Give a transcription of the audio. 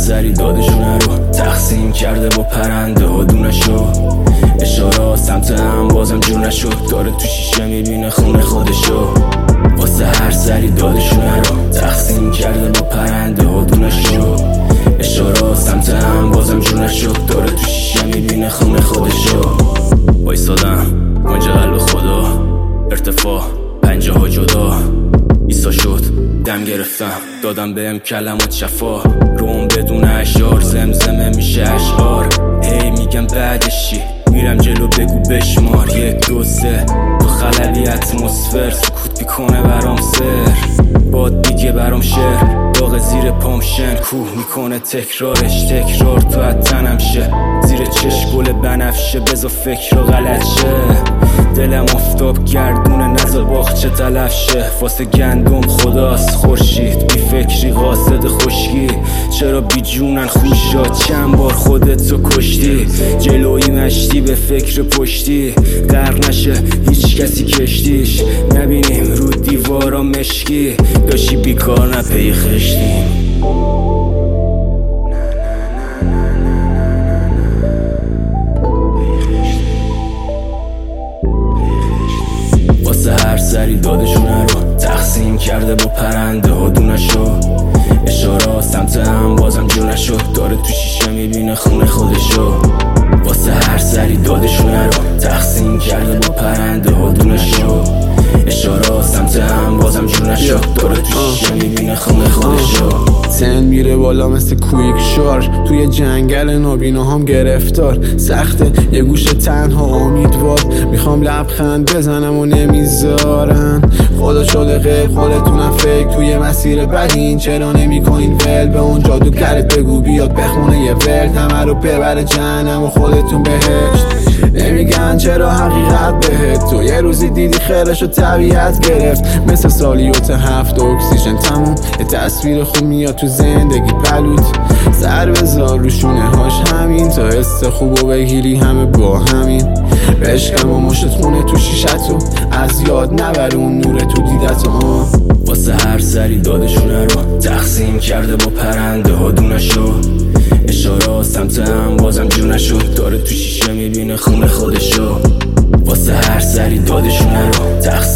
سری دادشونه رو تقسیم کرده با پرنده ها دونشو. اشاره سمت هم بازم جور نشد، داره تو شیشه میبینه خونه خودشو. واسه هر سری دادشونه رو تقسیم کرده با پرنده ها دونشو. اشاره سمت هم بازم جور نشد، داره تو شیشه میبینه خونه خودشو. وایسادم کنج قلب خدا، ارتفاع پنجه ها جدا. ایسا شد دم گرفتم دادم بهم کلمات شفا. روم بدون اشعار زمزمه میشه اشعار. هی میگم بعدش چی، میرم جلو بگو بشمار. 1 2 3 تو خللی اتمسفر سکوت میکنه برام سر. باد میگه برام شعر داغ زیر پام شن. کوه میکنه تکرارش تکرار تو حتنم شه. زیر چشم گل بنفشه بزا فکر رو غلط شه. دلم افتاب گردونه نزا باغچه تلف شه. واسه گندم خداست خورشید بی فکری قاصد خشکی. چرا بی جونن خوشا چند بار خودتو کشتی. جلوی مشتی به فکر پشتی غرق نشه هیچ کسی کشتیش. نبینیم رو دیوارا مشکی داشتی بیکار نپی خشتی. واسه هر سری دادشونه رو تقسیم کرده با پرنده ها دونشو. اشاره سمت هم بازم جور نشد، داره تو شیشه میبینه خونه خودشو. واسه هر سری دادشونه رو تقسیم کرده با پرنده ها دونشو. اشاره سمت هم بازم جور نشد، داره تو شیشه میبینه خونه خودشو. سن میره بالا مثل کویک شارژ توی جنگل نابیناهام گرفتار. سخته یه گوشه تنها امیدوار، میخوام لبخند بزنم و نمیذارن. خدا شده غیب خودتونم فکر توی مسیر بدین. چرا نمیکنین ول به اون جادوگرت بگو بیاد بخونه یه ورد. همه رو ببره جهنم و خودتون بهشت. نمیگن چرا حقیقت بهت تو یه روزی دیدی خیرش و طبیعت گرفت. مثل سالیوت 7 اکسیژن تموم یه تصویر خوب میاد تو زندگی پلوت. سر بذار رو شونه هاش همین تا حس خوبو بگیری همه با همین. بشکم و مشت خونه تو شیشتو از یاد نبر اون نور تو دیدتو. واسه هر سری دادشونه رو تقسیم کرده با پرنده ها دونشو. اشاره سمت هم بازم جور نشد، داره تو شیشه میبینه خونه خودشو. واسه هر سری دادشونه رو تقسیم